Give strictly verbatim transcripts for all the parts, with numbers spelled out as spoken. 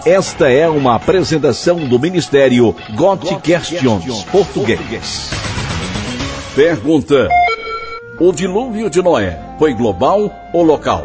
Esta é uma apresentação do Ministério God Questions Português. Pergunta: o dilúvio de Noé foi global ou local?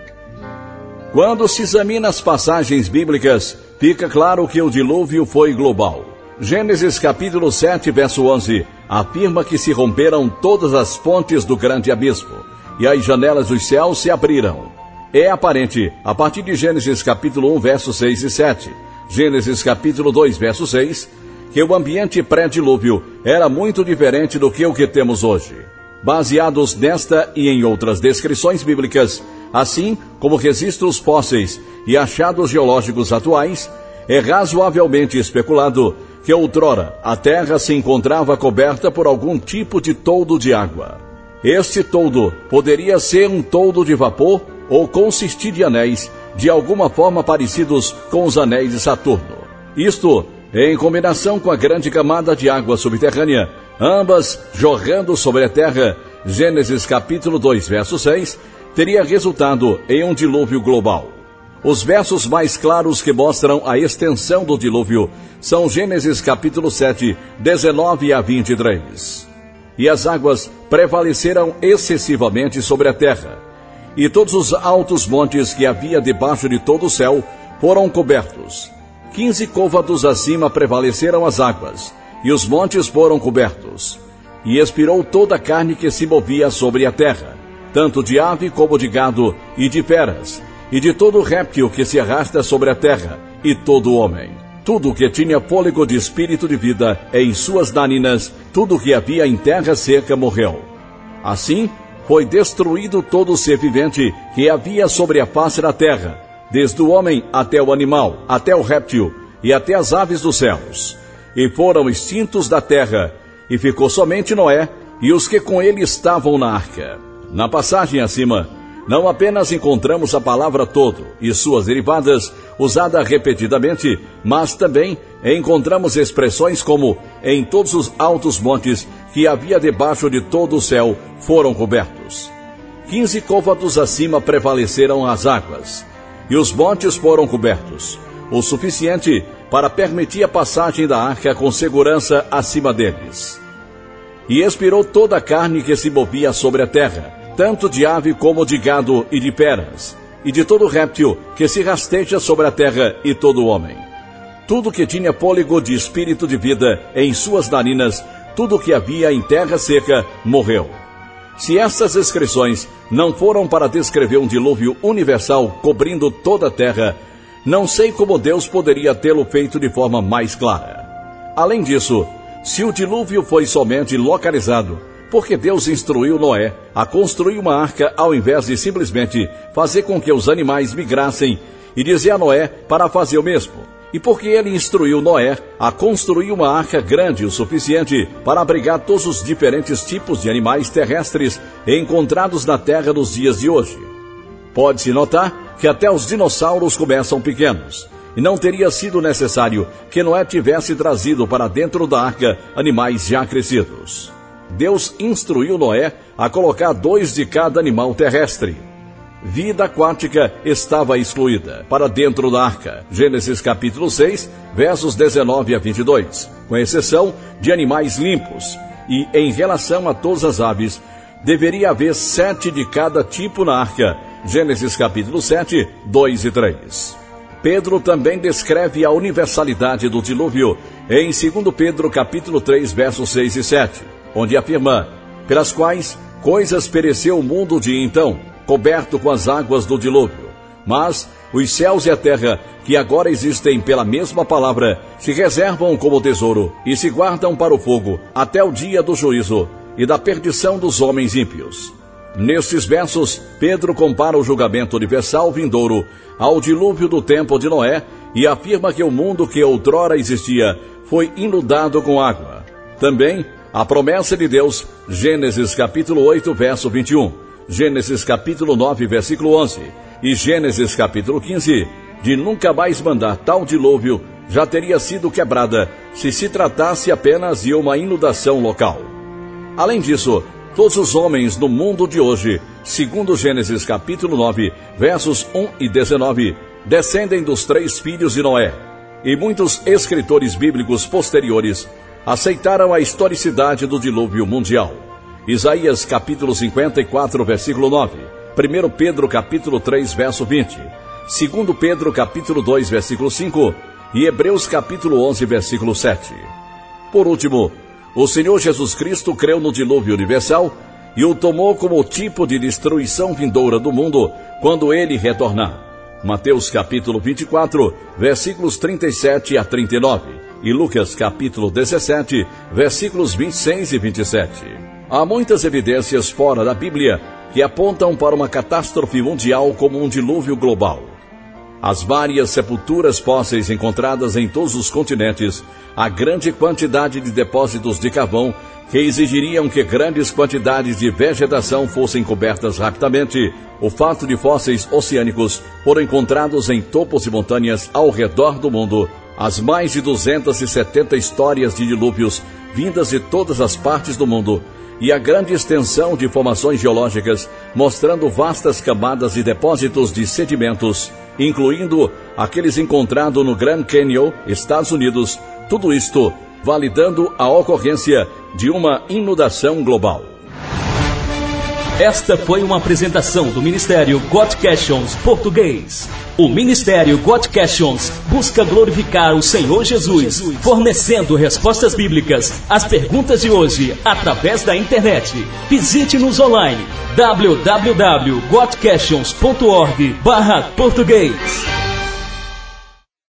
Quando se examina as passagens bíblicas, fica claro que o dilúvio foi global. Gênesis capítulo sete, verso onze, afirma que se romperam todas as fontes do grande abismo, e as janelas dos céus se abriram. É aparente, a partir de Gênesis capítulo um, versos seis e sete, Gênesis capítulo dois, verso seis, que o ambiente pré-dilúvio era muito diferente do que o que temos hoje. Baseados nesta e em outras descrições bíblicas, assim como registros fósseis e achados geológicos atuais, é razoavelmente especulado que outrora a Terra se encontrava coberta por algum tipo de toldo de água. Este toldo poderia ser um toldo de vapor ou consistir de anéis, de alguma forma parecidos com os anéis de Saturno. Isto, em combinação com a grande camada de água subterrânea, ambas jorrando sobre a Terra, Gênesis capítulo dois, verso seis, teria resultado em um dilúvio global. Os versos mais claros que mostram a extensão do dilúvio são Gênesis capítulo sete, dezenove a vinte e três. E as águas prevaleceram excessivamente sobre a terra, e todos os altos montes que havia debaixo de todo o céu foram cobertos. Quinze côvados acima prevaleceram as águas, e os montes foram cobertos. E expirou toda a carne que se movia sobre a terra, tanto de ave como de gado e de feras, e de todo réptil que se arrasta sobre a terra, e todo homem. Tudo que tinha fôlego de espírito de vida em suas narinas, tudo que havia em terra seca morreu. Assim, foi destruído todo ser vivente que havia sobre a face da terra, desde o homem até o animal, até o réptil e até as aves dos céus. E foram extintos da terra, e ficou somente Noé e os que com ele estavam na arca. Na passagem acima, não apenas encontramos a palavra todo e suas derivadas usada repetidamente, mas também encontramos expressões como em todos os altos montes que havia debaixo de todo o céu foram cobertos. Quinze côvados acima prevaleceram as águas, e os montes foram cobertos, o suficiente para permitir a passagem da arca com segurança acima deles. E expirou toda a carne que se movia sobre a terra, tanto de ave como de gado e de feras, e de todo réptil que se rasteja sobre a terra e todo homem. Tudo que tinha fôlego de espírito de vida em suas narinas, tudo que havia em terra seca, morreu. Se estas descrições não foram para descrever um dilúvio universal cobrindo toda a terra, não sei como Deus poderia tê-lo feito de forma mais clara. Além disso, se o dilúvio foi somente localizado, porque Deus instruiu Noé a construir uma arca ao invés de simplesmente fazer com que os animais migrassem e dizer a Noé para fazer o mesmo, e porque ele instruiu Noé a construir uma arca grande o suficiente para abrigar todos os diferentes tipos de animais terrestres encontrados na terra nos dias de hoje. Pode-se notar que até os dinossauros começam pequenos, e não teria sido necessário que Noé tivesse trazido para dentro da arca animais já crescidos. Deus instruiu Noé a colocar dois de cada animal terrestre. Vida aquática estava excluída para dentro da arca, Gênesis capítulo seis, versos dezenove a vinte e dois, com exceção de animais limpos, e em relação a todas as aves, deveria haver sete de cada tipo na arca, Gênesis capítulo sete, dois e três. Pedro também descreve a universalidade do dilúvio em segundo Pedro capítulo três, versos seis e sete, onde afirma: pelas quais coisas pereceu o mundo de então, coberto com as águas do dilúvio. Mas os céus e a terra, que agora existem pela mesma palavra, se reservam como tesouro e se guardam para o fogo até o dia do juízo e da perdição dos homens ímpios. Nestes versos, Pedro compara o julgamento universal vindouro ao dilúvio do tempo de Noé e afirma que o mundo que outrora existia foi inundado com água. Também a promessa de Deus, Gênesis capítulo oito, verso vinte e um, Gênesis capítulo nove, versículo onze e Gênesis capítulo quinze, de nunca mais mandar tal dilúvio, já teria sido quebrada se se tratasse apenas de uma inundação local. Além disso, todos os homens no mundo de hoje, segundo Gênesis capítulo nove, versos um e dezenove, descendem dos três filhos de Noé, e muitos escritores bíblicos posteriores aceitaram a historicidade do dilúvio mundial. Isaías capítulo cinquenta e quatro, versículo nove, primeiro Pedro capítulo três, verso vinte, segundo Pedro capítulo dois, versículo cinco e Hebreus capítulo onze, versículo sete. Por último, o Senhor Jesus Cristo creu no dilúvio universal e o tomou como tipo de destruição vindoura do mundo quando ele retornar. Mateus capítulo vinte e quatro, versículos trinta e sete a trinta e nove e Lucas capítulo dezessete, versículos vinte e seis e vinte e sete. Há muitas evidências fora da Bíblia que apontam para uma catástrofe mundial como um dilúvio global. As várias sepulturas fósseis encontradas em todos os continentes, a grande quantidade de depósitos de carvão que exigiriam que grandes quantidades de vegetação fossem cobertas rapidamente, o fato de fósseis oceânicos foram encontrados em topos de montanhas ao redor do mundo, as mais de duzentas e setenta histórias de dilúvios vindas de todas as partes do mundo, e a grande extensão de formações geológicas mostrando vastas camadas de depósitos de sedimentos, incluindo aqueles encontrados no Grand Canyon, Estados Unidos, tudo isto validando a ocorrência de uma inundação global. Esta foi uma apresentação do Ministério Got Questions Português. O Ministério Got Questions busca glorificar o Senhor Jesus, fornecendo respostas bíblicas às perguntas de hoje através da internet. Visite-nos online w w w ponto got questions ponto org barra português.